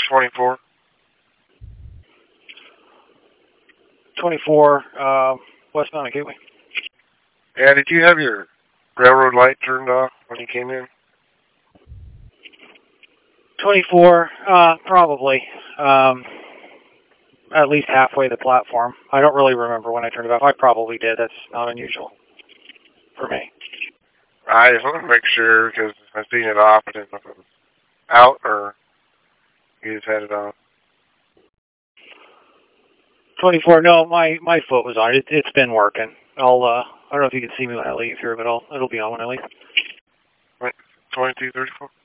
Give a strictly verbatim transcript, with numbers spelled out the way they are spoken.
twenty-four. twenty-four, uh, westbound Gateway. Yeah, did you have your railroad light turned off when you came in? twenty-four, uh, probably. Um, at least halfway the platform. I don't really remember when I turned it off. I probably did. That's not unusual for me. I just want to make sure because I've seen it off. I didn't know if it was out or you just had it on. twenty-four, no, my, my foot was on it. It's been working. I'll, uh, I don't know if you can see me when I leave here, but I'll, it'll be on when I leave. twenty-two thirty-four?